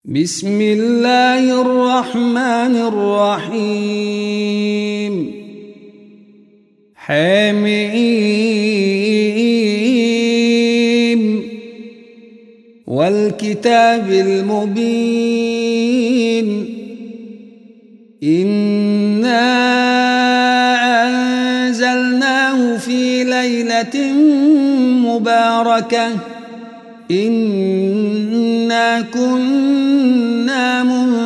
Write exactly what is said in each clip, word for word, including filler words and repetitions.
بسم الله الرحمن الرحيم حميم والكتاب المبين إنا أنزلناه في ليلة مباركة إنا كنا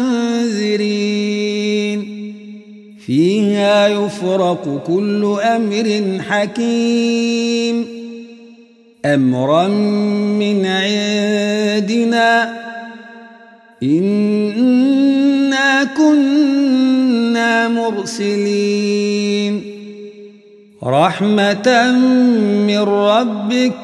منذرين فيها يفرق كل أمر حكيم أمرا من عندنا إنا كنا مرسلين رحمة من ربك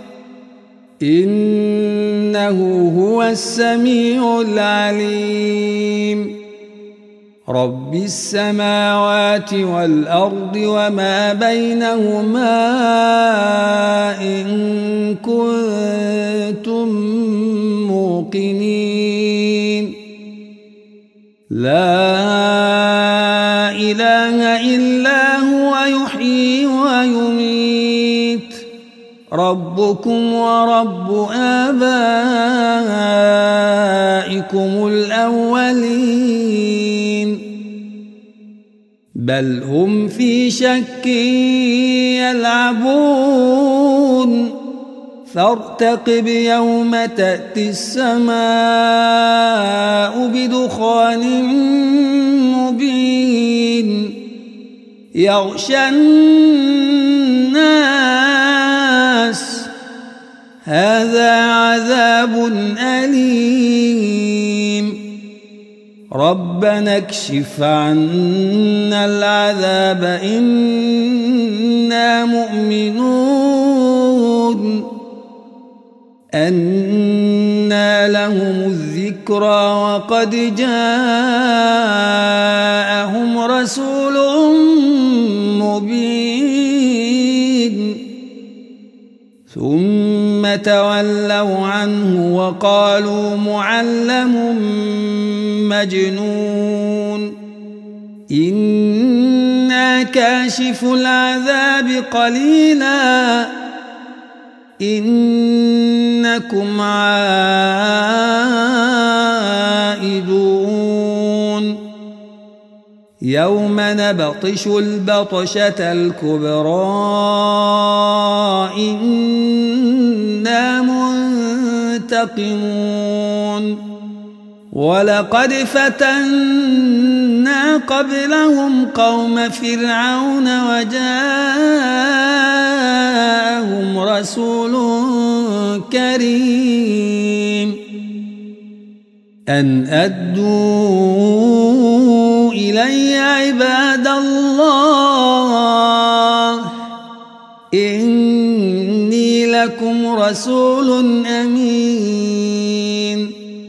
إنه هو السميع العليم رب السماوات والأرض وما بينهما إن كنتم موقنين لا إله إلا هو يحيي ويميت ربكم ورب آبائكم الأولين بل هم في شك يلعبون فارتقب يوم تأتي السماء بدخان مبين يغشى الناس هذا عذاب أليم ربنا اكشف عنا العذاب إنا مؤمنون أنى لهم الذكرى وقد جاءهم رسول مبين ثم تولوا عنه وقالوا معلم مجنون إنا كاشف العذاب قليلا إنكم عائدون يوم نبطش البطشة الكبرى إنا منتقمون ولقد فتنا قبلهم قوم فرعون وجاءهم رسول كريم أن أدوا إلي عباد الله إني لكم رسول أمين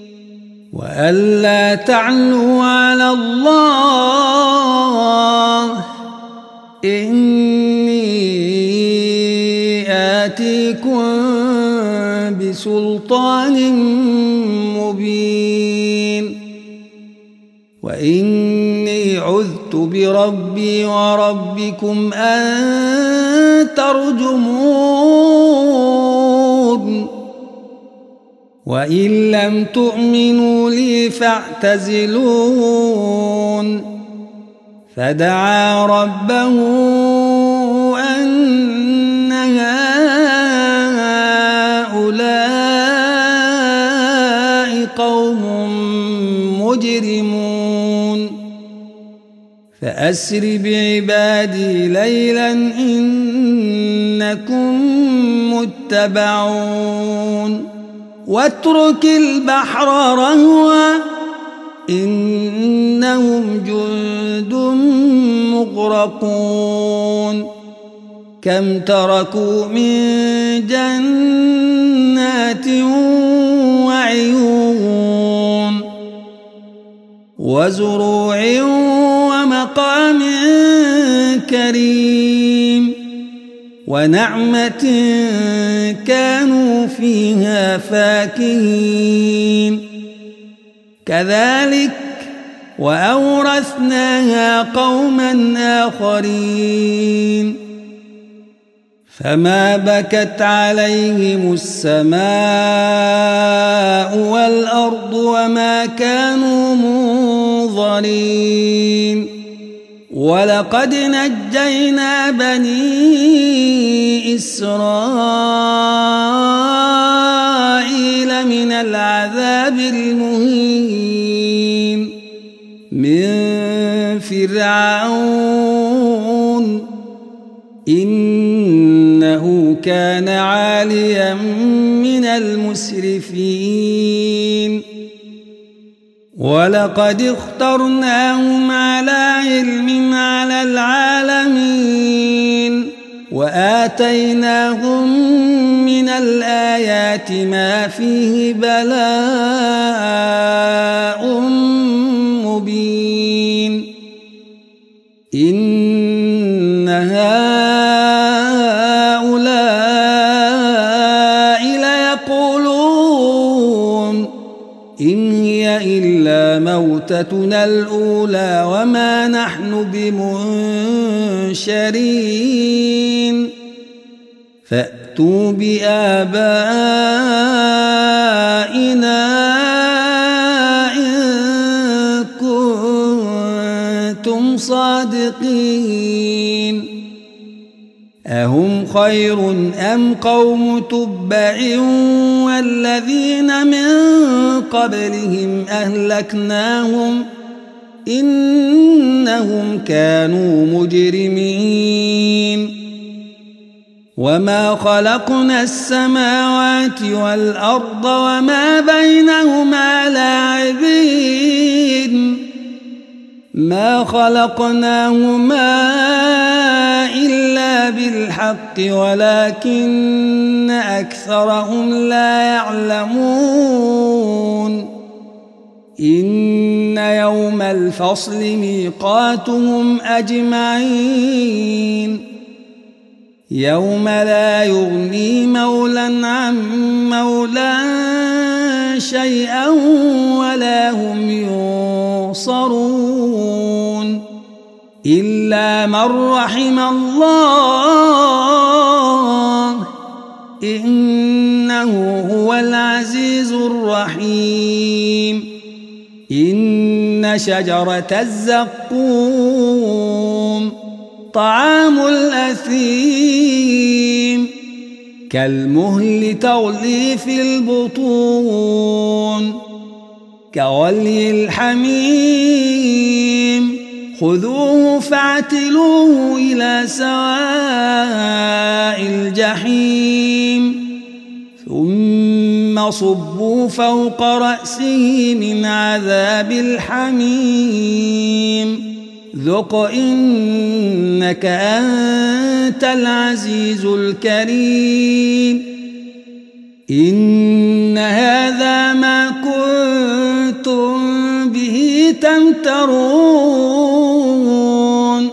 وألا تعلوا على الله إني آتيكم بسلطان مبين وإني عذت بربي وربكم أن ترجمون وإن لم تؤمنوا لي فاعتزلون فدعا ربه أن هؤلاء قوم مجرمون فأسر بعبادي ليلا إنكم متبعون واترك البحر رهوا إنهم جند مغرقون كم تركوا من جنات وعيون وزروع ومقام كريم ونعمة كانوا فيها فاكهين كذلك وأورثناها قوما آخرين فما بكت عليهم السماء والأرض وما كانوا منظرين ولقد نجينا بني إسرائيل من العذاب المهين من فرعون إنه كان عاليا من المسرفين ولقد اخترناهم على علم على العالمين وآتيناهم من الآيات ما فيه بلاء مبين إن هؤلاء ليقولون إن هي إلا موتتنا الأولى وما نحن بمنشرين فأتوا بآبائنا إن كنتم صادقين أهم خير أم قوم تبع والذين من قبلهم أهلكناهم إنهم كانوا مجرمين وما خلقنا السماوات والأرض وما بينهما لاعبين ما خلقناهما إلا بالحق ولكن أكثرهم لا يعلمون إن يوم الفصل ميقاتهم أجمعين يوم لا يغني مولى عن مولى شيئا ولا هم ينصرون إلا من رحم الله إنه هو العزيز الرحيم إن شجرة الزقوم طعام الأثيم كالمهل تغلي في البطون كغلي الحميم خذوه فاعتلوه إلى سواء الجحيم ثم صبوا فوق رأسه من عذاب الحميم ذق إنك أنت العزيز الكريم إن هذا ما كنتم به تمترون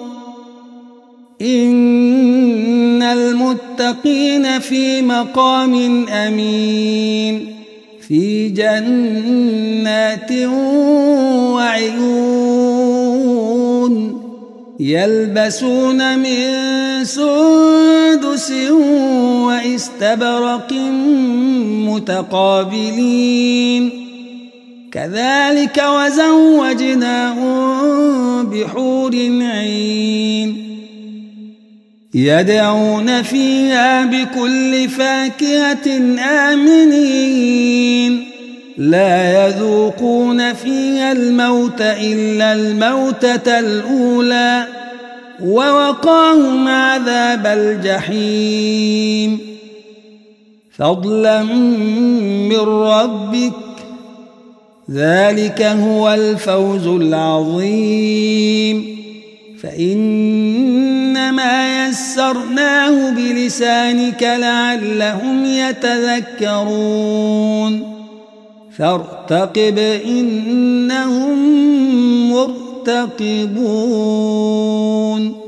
إن المتقين في مقام أمين في جنات وعيون يلبسون من سندس واستبرق متقابلين كذلك وزوجناهم بحور عين يدعون فيها بكل فاكهة آمنين لا يذوقون فيها الموت إلا الموتة الأولى ووقاهم عذاب الجحيم فضلا من ربك ذلك هو الفوز العظيم فإنما يسرناه بلسانك لعلهم يتذكرون فارتقب إنهم مرتقبون